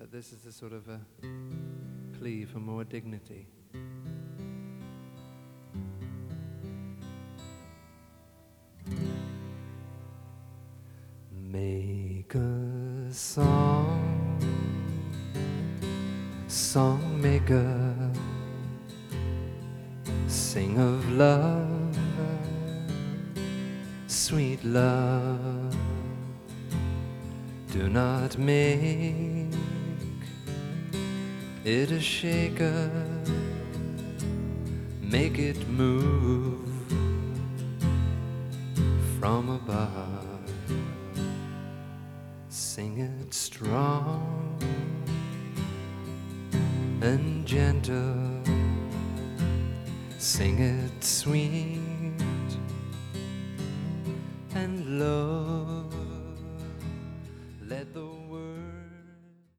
But this is a sort of a plea for more dignity. Make a song, song maker, sing of love, sweet love. Do not make it a shaker, make it move from above. Sing it strong and gentle, sing it sweet and low.